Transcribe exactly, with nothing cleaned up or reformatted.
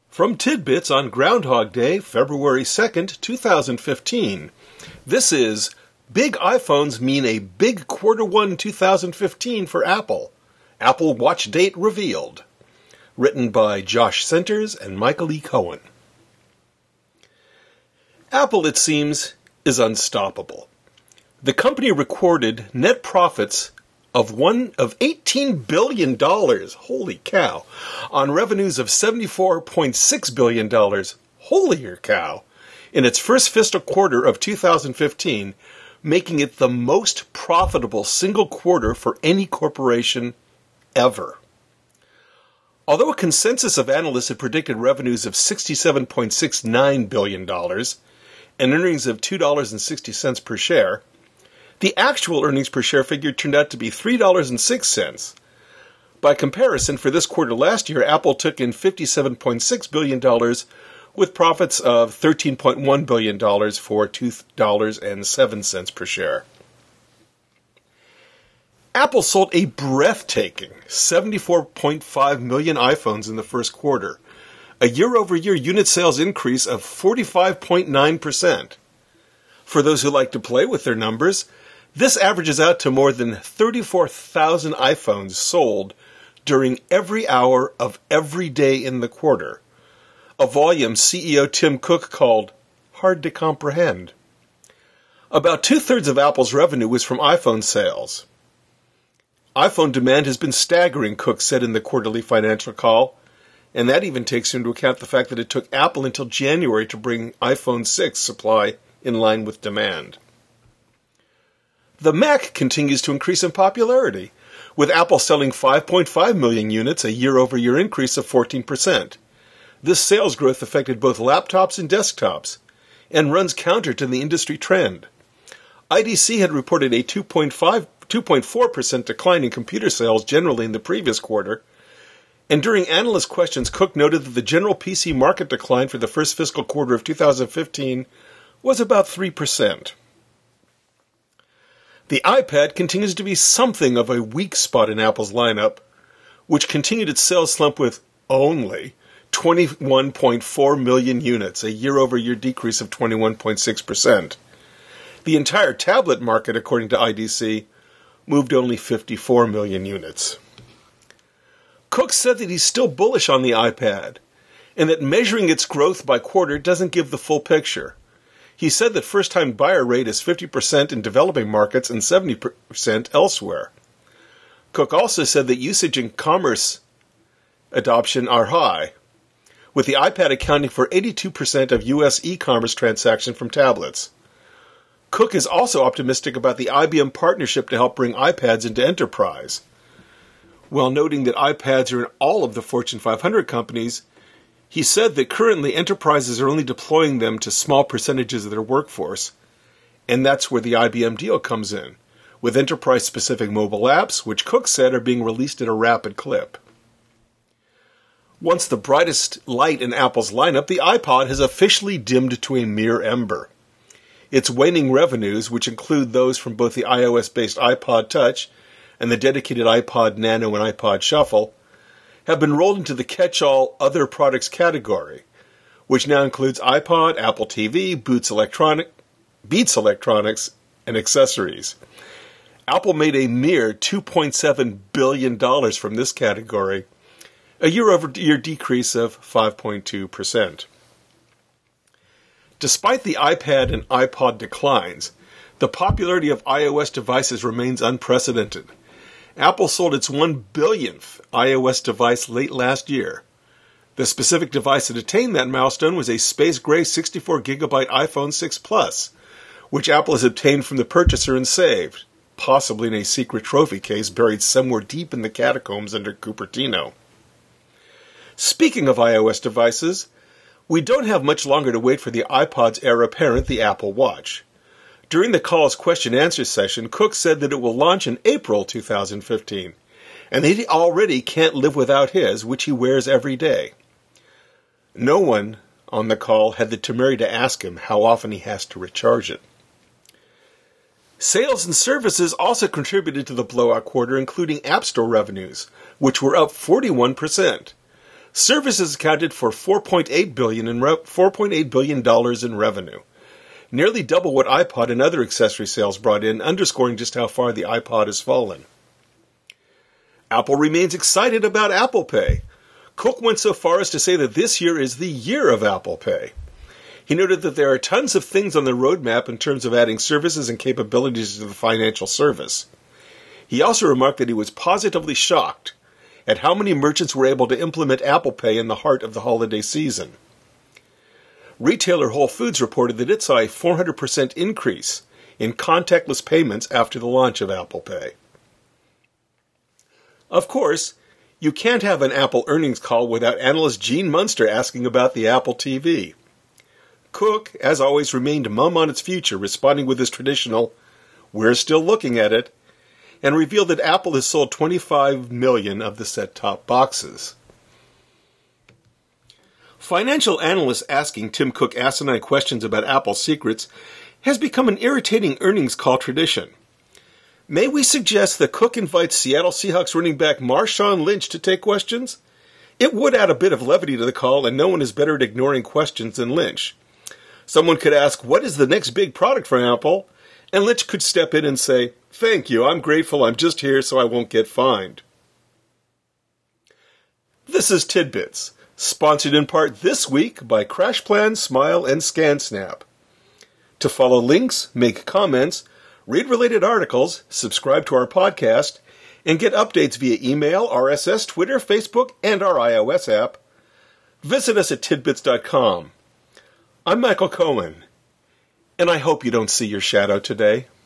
From Tidbits on Groundhog Day, February second, two thousand fifteen. This is Big iPhones Mean a Big Quarter one twenty fifteen for Apple. Apple Watch Date Revealed. Written by Josh Centers and Michael E. Cohen. Apple, it seems, is unstoppable. The company recorded net profits of one of eighteen billion dollars, holy cow, on revenues of seventy-four point six billion dollars, holier cow, in its first fiscal quarter of two thousand fifteen, making it the most profitable single quarter for any corporation ever. Although a consensus of analysts had predicted revenues of sixty-seven point six nine billion dollars and earnings of two dollars and sixty cents per share, the actual earnings per share figure turned out to be three dollars and six cents. By comparison, for this quarter last year, Apple took in fifty-seven point six billion dollars with profits of thirteen point one billion dollars for two dollars and seven cents per share. Apple sold a breathtaking seventy-four point five million iPhones in the first quarter, a year-over-year unit sales increase of forty-five point nine percent. For those who like to play with their numbers, this averages out to more than thirty-four thousand iPhones sold during every hour of every day in the quarter, a volume C E O Tim Cook called hard to comprehend. About two-thirds of Apple's revenue was from iPhone sales. iPhone demand has been staggering, Cook said in the quarterly financial call, and that even takes into account the fact that it took Apple until January to bring iPhone six supply in line with demand. The Mac continues to increase in popularity, with Apple selling five point five million units, a year-over-year increase of fourteen percent. This sales growth affected both laptops and desktops, and runs counter to the industry trend. I D C had reported a two point four percent decline in computer sales generally in the previous quarter, and during analyst questions, Cook noted that the general P C market decline for the first fiscal quarter of two thousand fifteen was about three percent. The iPad continues to be something of a weak spot in Apple's lineup, which continued its sales slump with only twenty-one point four million units, a year-over-year decrease of twenty-one point six percent. The entire tablet market, according to I D C, moved only fifty-four million units. Cook said that he's still bullish on the iPad, and that measuring its growth by quarter doesn't give the full picture. He said that first-time buyer rate is fifty percent in developing markets and seventy percent elsewhere. Cook also said that usage and commerce adoption are high, with the iPad accounting for eighty-two percent of U S e-commerce transactions from tablets. Cook is also optimistic about the I B M partnership to help bring iPads into enterprise. While noting that iPads are in all of the Fortune five hundred companies, he said that currently enterprises are only deploying them to small percentages of their workforce, and that's where the I B M deal comes in, with enterprise-specific mobile apps, which Cook said are being released at a rapid clip. Once the brightest light in Apple's lineup, the iPod has officially dimmed to a mere ember. Its waning revenues, which include those from both the iOS-based iPod Touch and the dedicated iPod Nano and iPod Shuffle, have been rolled into the catch-all other products category, which now includes iPod, Apple T V, Beats, Electronic, Beats Electronics, and accessories. Apple made a mere two point seven billion dollars from this category, a year-over-year decrease of five point two percent. Despite the iPad and iPod declines, the popularity of iOS devices remains unprecedented. Apple sold its one billionth iOS device late last year. The specific device that attained that milestone was a space gray sixty-four gigabyte iPhone six Plus, which Apple has obtained from the purchaser and saved, possibly in a secret trophy case buried somewhere deep in the catacombs under Cupertino. Speaking of iOS devices, we don't have much longer to wait for the iPod's heir apparent, the Apple Watch. During the call's question-answer session, Cook said that it will launch in April two thousand fifteen, and that he already can't live without his, which he wears every day. No one on the call had the temerity to ask him how often he has to recharge it. Sales and services also contributed to the blowout quarter, including App Store revenues, which were up forty-one percent. Services accounted for four point eight billion dollars in re- four point eight billion dollars in revenue, nearly double what iPod and other accessory sales brought in, underscoring just how far the iPod has fallen. Apple remains excited about Apple Pay. Cook went so far as to say that this year is the year of Apple Pay. He noted that there are tons of things on the roadmap in terms of adding services and capabilities to the financial service. He also remarked that he was positively shocked at how many merchants were able to implement Apple Pay in the heart of the holiday season. Retailer Whole Foods reported that it saw a four hundred percent increase in contactless payments after the launch of Apple Pay. Of course, you can't have an Apple earnings call without analyst Gene Munster asking about the Apple T V. Cook, as always, remained mum on its future, responding with his traditional, "We're still looking at it," and revealed that Apple has sold twenty-five million of the set-top boxes. Financial analysts asking Tim Cook asinine questions about Apple's secrets has become an irritating earnings call tradition. May we suggest that Cook invites Seattle Seahawks running back Marshawn Lynch to take questions? It would add a bit of levity to the call, and no one is better at ignoring questions than Lynch. Someone could ask, "What is the next big product from Apple?" And Lynch could step in and say, "Thank you, I'm grateful, I'm just here so I won't get fined." This is Tidbits, sponsored in part this week by CrashPlan, Smile, and ScanSnap. To follow links, make comments, read related articles, subscribe to our podcast, and get updates via email, R S S, Twitter, Facebook, and our iOS app, visit us at tidbits dot com. I'm Michael Cohen, and I hope you don't see your shadow today.